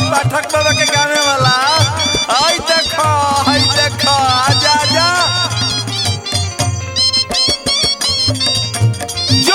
पाठक बाबा के गाने वाला। हाय देखो आजा आजा जो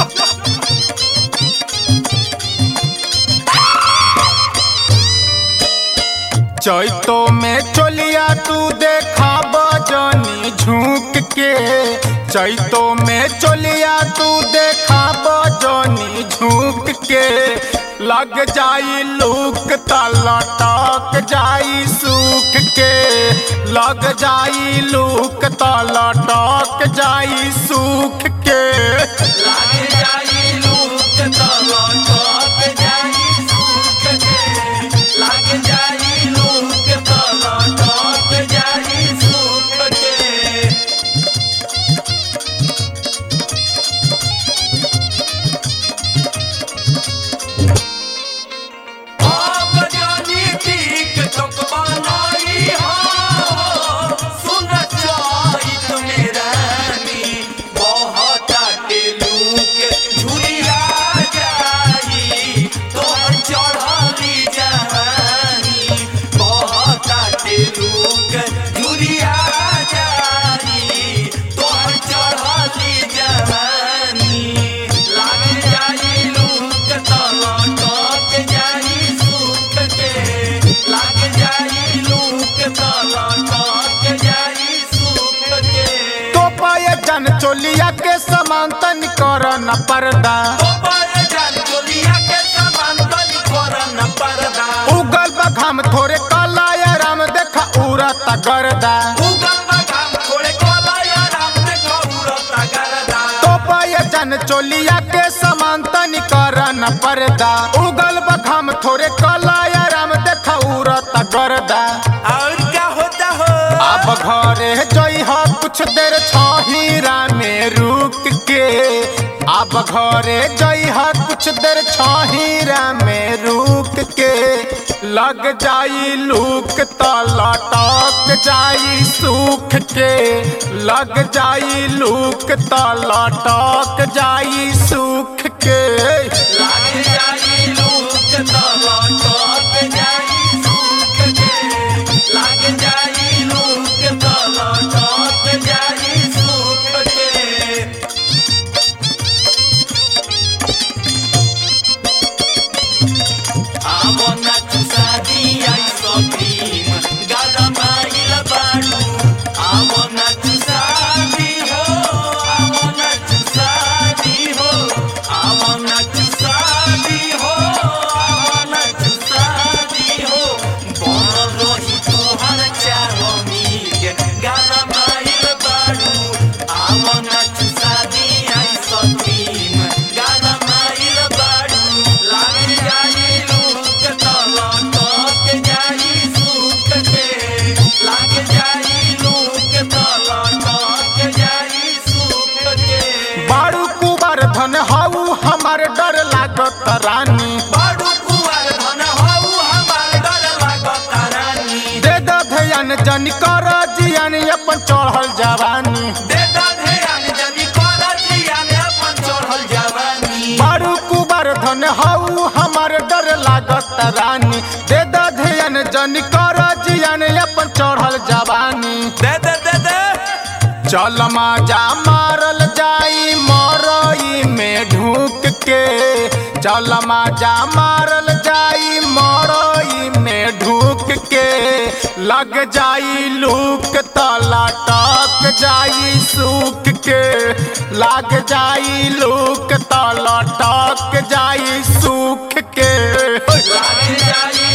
चैतो में चोलिया तू देखा बजनी झुक के, चैतो में चोलिया तू देखा बजनी झुक के, लग जाई लूक तलटक जाई सूख के, लग जाई लूक तलटक जाई सूख के, लग जाई लूक तलटक जाई सूख के, लग जाई लूक तलटक जाई सूख के। चोलिया के समान तनी कर न पर्दा, उगल बघाम थोड़े काला राम देखा उड़त गर्दा, तो पाए जन चोलिया के समान तनी कर न पर्दा, उगल बघाम थोड़े काला राम देखा उड़त गर्दा। और क्या होता हो अब घरे जइहा कुछ देर छहिरा में रुक के, अब घरे जइहा कुछ देर छहिरा में रुक के, लग जाई लूक तलटक जाई सूख के, लग जाई लूक तलटक जाई सूख के, लग जाई लूक तलटक जाई सूख के, लग जाई लूक तलटक जाई सूख के। आवो नाचु शादी आई सखीम गरमाइल बाडू, आवो नाचु शादी हो, आवो नाचु शादी हो, आवो नाचु शादी हो, आवो नाचु शादी हो, बन रही तोहर चारो मीग गरमाइल बाडू, आवो नाचु शादी आई सखीम गरमाइल बाडू, लाग जाई लूक तलटक जाई सूख के, लाग जाई लूक तलटक जाई सूख के। बारू कुबर धन हाउ हमार डर लागत रानी, बाडू कुंवर धन हऊ हमार डर लागत रानी, दे द ध्यान जन कर जियान अपन चढ़ल जवानी, दे द ध्यान जनी कर जियान अपन चढ़ल जवानी। बारू कुबर धन हाउ हमार डर लागत रानी, दे द ध्यान जन कर जियान अपन चढ़ल जवानी, दे दे दे दे चल माजा मारल जाई मरई में ढूक के, चल माजा मारल जाई मरई में ढूक के, लग जाई लूक तलटक जाई सूख के, लग जाई लूक तलटक जाई सूख के, लाग जाई